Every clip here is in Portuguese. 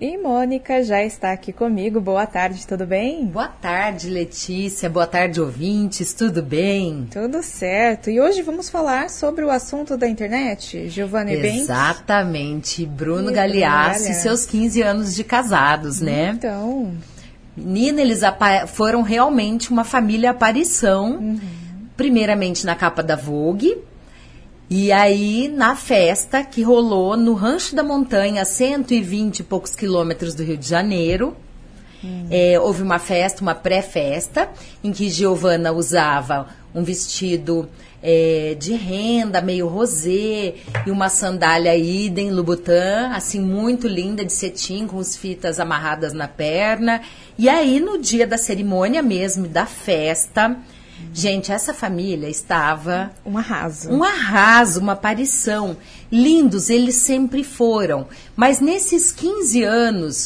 E Mônica já está aqui comigo. Boa tarde, tudo bem? Boa tarde, Letícia. Boa tarde, ouvintes. Tudo bem? Tudo certo. E hoje vamos falar sobre o assunto da internet, Giovanna Ebanks. Exatamente. Bruno Galeassi e seus 15 anos de casados, né? Então... Menina, eles foram realmente uma família aparição. Primeiramente na capa da Vogue. E aí, na festa que rolou no Rancho da Montanha, a 120 e poucos quilômetros do Rio de Janeiro, houve uma festa, uma pré-festa, em que Giovanna usava um vestido de renda, meio rosé, e uma sandália idem, Louboutin, assim, muito linda, de cetim, com as fitas amarradas na perna. E aí, no dia da cerimônia mesmo, da festa... Gente, essa família estava... Um arraso. Um arraso, uma aparição. Lindos, eles sempre foram. Mas nesses 15 anos,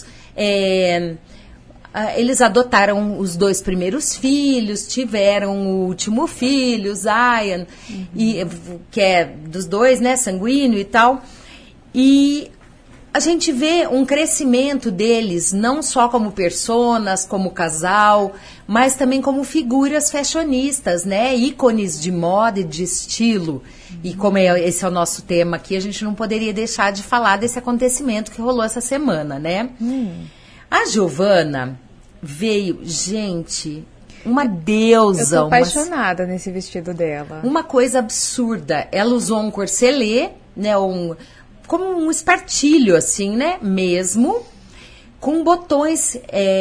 eles adotaram os 2 primeiros filhos, tiveram o último filho, Zion, que é dos 2, né, sanguíneo e tal. E... a gente vê um crescimento deles, não só como personas, como casal, mas também como figuras fashionistas, né? Ícones de moda e de estilo. E como esse é o nosso tema aqui, a gente não poderia deixar de falar desse acontecimento que rolou essa semana, né? A Giovanna veio, gente, uma deusa. Eu tô apaixonada nesse vestido dela. Uma coisa absurda. Ela usou um corselet, né? Como um espartilho, assim, né? Mesmo, com botões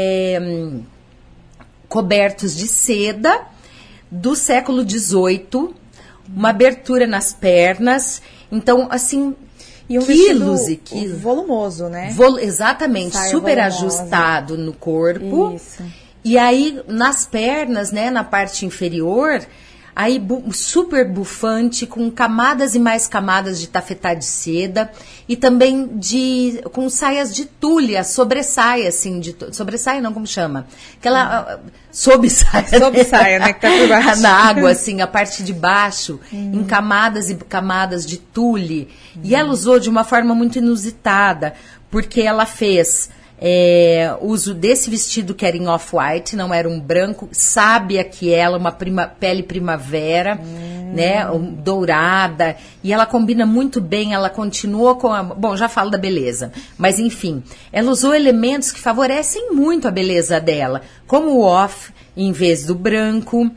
cobertos de seda do século XVIII, uma abertura nas pernas. Então, assim, e um quilos e quilos. Volumoso, né? Exatamente, saia super volumosa. Ajustado no corpo. Isso. E aí, nas pernas, né? Na parte inferior... Aí, super bufante, com camadas e mais camadas de tafetá de seda. E também com saias de tule, a sobressaia, assim. Sobressaia não, como chama? Aquela sob-saia. Sob-saia, né? Que tá por baixo. Na água, assim, a parte de baixo. Em camadas e camadas de tule. E ela usou de uma forma muito inusitada. Porque ela fez... uso desse vestido que era em off-white, não era um branco, sábia que ela, uma pele primavera, né, dourada, e ela combina muito bem, ela continua com bom, já falo da beleza, mas enfim, ela usou elementos que favorecem muito a beleza dela, como o off em vez do branco,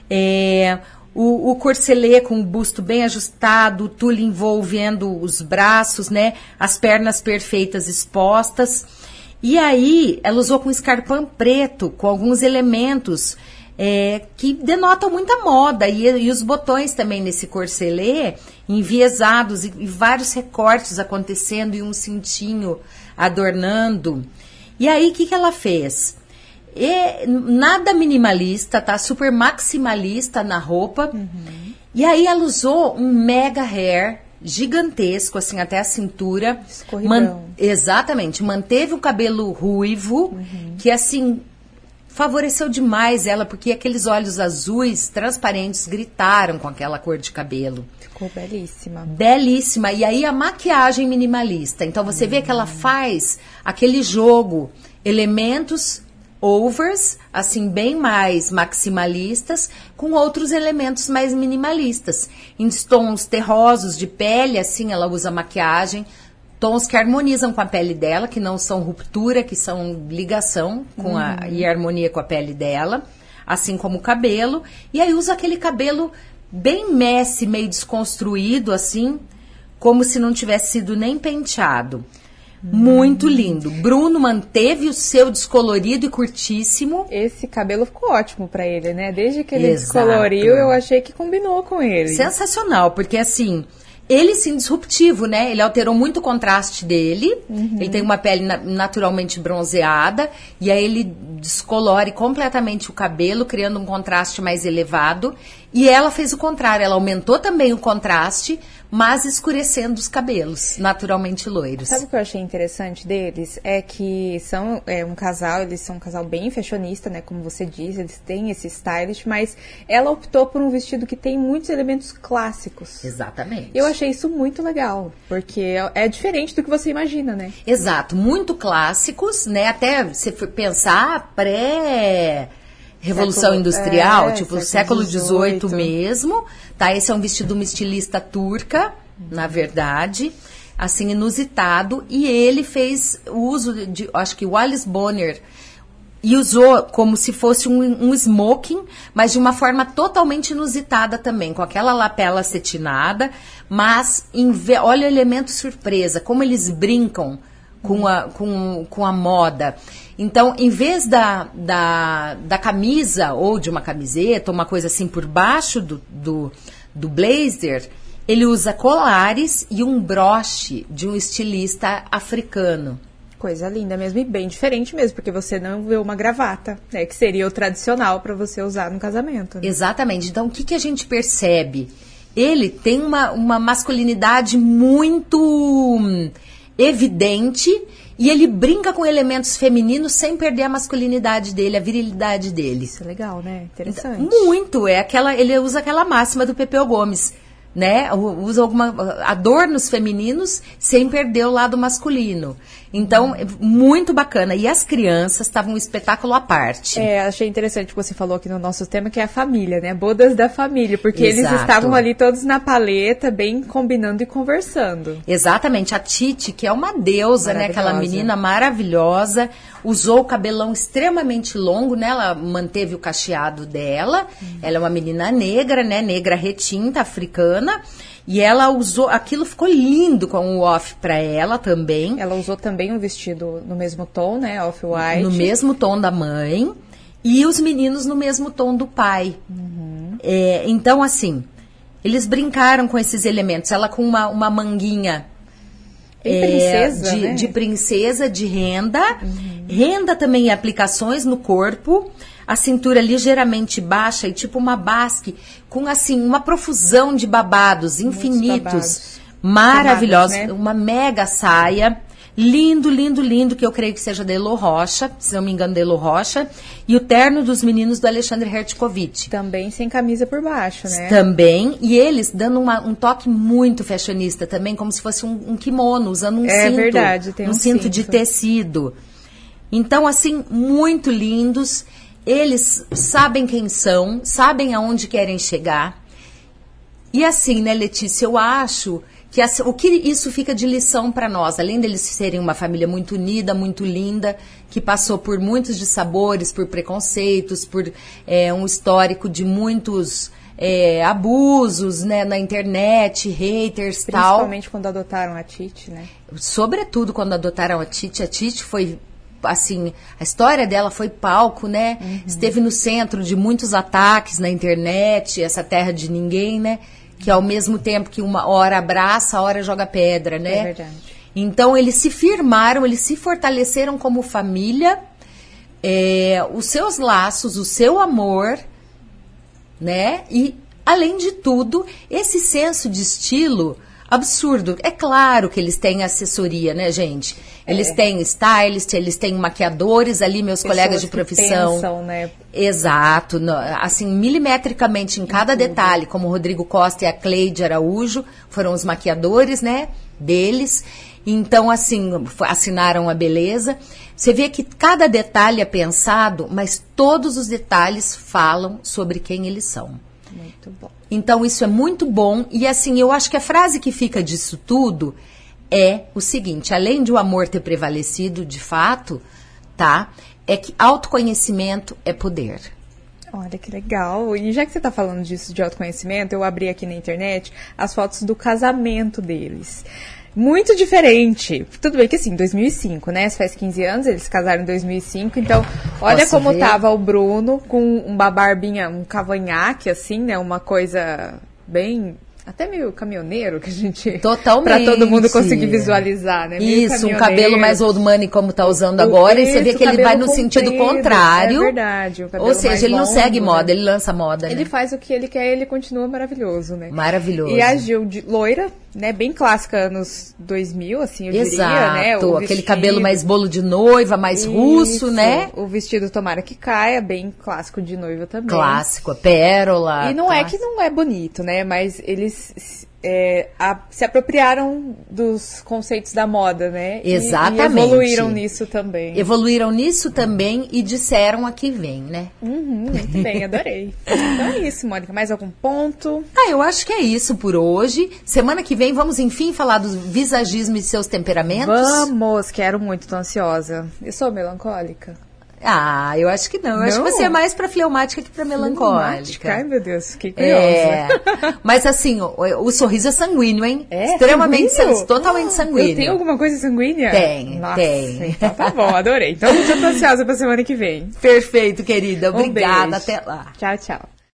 o corselet com o busto bem ajustado, o tule envolvendo os braços, né, as pernas perfeitas expostas. E aí, ela usou com escarpão preto, com alguns elementos que denotam muita moda. E os botões também nesse corselet, enviesados, e vários recortes acontecendo, e um cintinho adornando. E aí, o que ela fez? Nada minimalista, tá? Super maximalista na roupa. E aí, ela usou um mega hair gigantesco, assim, até a cintura. Escorridão. Exatamente. Manteve o cabelo ruivo, que, assim, favoreceu demais ela, porque aqueles olhos azuis, transparentes, gritaram com aquela cor de cabelo. Ficou belíssima. Belíssima. E aí, a maquiagem minimalista. Então, você vê que ela faz aquele jogo, elementos... overs, assim, bem mais maximalistas, com outros elementos mais minimalistas. Em tons terrosos de pele, assim, ela usa maquiagem, tons que harmonizam com a pele dela, que não são ruptura, que são ligação com e harmonia com a pele dela, assim como o cabelo. E aí usa aquele cabelo bem messy, meio desconstruído, assim, como se não tivesse sido nem penteado. Muito lindo. Bruno manteve o seu descolorido e curtíssimo. Esse cabelo ficou ótimo pra ele, né? Desde que ele descoloriu, eu achei que combinou com ele. Sensacional, porque assim, ele sim disruptivo, né? Ele alterou muito o contraste dele. Ele tem uma pele naturalmente bronzeada. E aí ele descolore completamente o cabelo, criando um contraste mais elevado. E ela fez o contrário, ela aumentou também o contraste, mas escurecendo os cabelos, naturalmente loiros. Sabe o que eu achei interessante deles? É que são um casal, eles são um casal bem fashionista, né? Como você disse, eles têm esse stylish, mas ela optou por um vestido que tem muitos elementos clássicos. Exatamente. Eu achei achei isso muito legal, porque é diferente do que você imagina, né? Exato, muito clássicos, né? Até você for pensar Revolução Industrial, tipo século XVIII mesmo, tá? Esse é um vestido de uma estilista turca, na verdade, assim, inusitado, e ele fez o uso de, acho que Alice Bonner, e usou como se fosse um smoking, mas de uma forma totalmente inusitada também, com aquela lapela acetinada, mas olha o elemento surpresa, como eles brincam com a moda. Então, em vez da camisa, ou de uma camiseta, uma coisa assim por baixo do blazer, ele usa colares e um broche de um estilista africano. Coisa linda mesmo e bem diferente mesmo, porque você não vê uma gravata, né, que seria o tradicional para você usar no casamento. Né? Exatamente. Então, o que a gente percebe? Ele tem uma masculinidade muito evidente e ele brinca com elementos femininos sem perder a masculinidade dele, a virilidade dele. Isso é legal, né? Interessante. Muito. Ele usa aquela máxima do Pepeu Gomes, né? Usa adornos femininos sem perder o lado masculino. Então, muito bacana. E as crianças estavam um espetáculo à parte. Achei interessante que você falou aqui no nosso tema, que é a família, né? Bodas da família, porque Exato. Eles estavam ali todos na paleta, bem combinando e conversando. Exatamente. A Titi, que é uma deusa, né? Aquela menina maravilhosa, usou o cabelão extremamente longo, né? Ela manteve o cacheado dela. Ela é uma menina negra, né? Negra retinta, africana. E ela usou, aquilo ficou lindo com o off pra ela também. Ela usou também um vestido no mesmo tom, né, off-white. No mesmo tom da mãe. E os meninos no mesmo tom do pai. Então, assim, eles brincaram com esses elementos. Ela com uma manguinha princesa, né? de princesa, de renda. Renda também em aplicações no corpo. A cintura ligeiramente baixa e tipo uma basque, com assim, uma profusão de babados infinitos, maravilhosos, Camadas, né? Uma mega saia, lindo, lindo, lindo, que eu creio que seja da Elo Rocha, se não me engano da Elo Rocha, e o terno dos meninos do Alexandre Hertkovich. Também sem camisa por baixo, né? Também, e eles dando um toque muito fashionista também, como se fosse um kimono, usando um cinto. Verdade, tem um cinto de tecido. Então, assim, muito lindos. Eles sabem quem são, sabem aonde querem chegar. E assim, né, Letícia, eu acho que o que isso fica de lição para nós, além deles serem uma família muito unida, muito linda, que passou por muitos dissabores, por preconceitos, por um histórico de muitos abusos, né, na internet, haters, tal. Principalmente quando adotaram a Titi, né? Sobretudo quando adotaram a Titi foi... Assim, a história dela foi palco, né? Esteve no centro de muitos ataques na internet, essa terra de ninguém, né? Que ao mesmo tempo que uma hora abraça, a hora joga pedra, né? É verdade. Então, eles se firmaram, eles se fortaleceram como família, os seus laços, o seu amor, né? E, além de tudo, esse senso de estilo absurdo. É claro que eles têm assessoria, né, gente? Eles têm stylist, eles têm maquiadores ali, meus colegas de profissão. Pensam, né? Exato. Assim, milimetricamente em cada detalhe, como o Rodrigo Costa e a Cleide Araújo, foram os maquiadores, né, deles. Então, assim, assinaram a beleza. Você vê que cada detalhe é pensado, mas todos os detalhes falam sobre quem eles são. Muito bom. Então, isso é muito bom. E, assim, eu acho que a frase que fica disso tudo é o seguinte: além de o amor ter prevalecido, de fato, tá? É que autoconhecimento é poder. Olha que legal. E já que você está falando disso de autoconhecimento, eu abri aqui na internet as fotos do casamento deles. Muito diferente. Tudo bem que assim, 2005, né? Faz 15 anos, eles se casaram em 2005. Então, olha Posso como ver? tava o Bruno com uma barbinha, um cavanhaque, assim, né? Uma coisa bem... Até meio caminhoneiro, que a gente... Totalmente. Pra todo mundo conseguir visualizar, né? Meio Isso, um caminhoneiro. cabelo mais old money como tá usando agora, e você vê que ele vai no sentido contrário. É verdade. Ou seja, ele não segue moda, ele lança moda, né? Ele faz o que ele quer, ele continua maravilhoso, né? Maravilhoso. E a Gil de loira, né? Bem clássica, anos 2000, assim, eu diria, né? Exato, aquele cabelo mais bolo de noiva, mais russo, né? O vestido Tomara que Caia, bem clássico de noiva também. Clássico, a pérola. E não é que não é bonito, né? Mas eles eles se apropriaram dos conceitos da moda, né? Exatamente. E evoluíram nisso também. Evoluíram nisso também e disseram aqui vem, né? Muito bem, adorei. Então é isso, Mônica. Mais algum ponto? Eu acho que é isso por hoje. Semana que vem vamos, enfim, falar do visagismo e seus temperamentos? Vamos, quero muito, tô ansiosa. Eu sou melancólica? Eu acho que não. Eu acho que você é mais pra fleumática que pra melancólica. Ai, meu Deus, fiquei curiosa. Mas assim, o sorriso é sanguíneo, hein? É extremamente sanguíneo? Totalmente sanguíneo. Tem alguma coisa sanguínea? Tem, Nossa, tem. Então tá bom, adorei. Então eu já tô ansiosa pra semana que vem. Perfeito, querida. Obrigada, beijo. até lá. Tchau, tchau.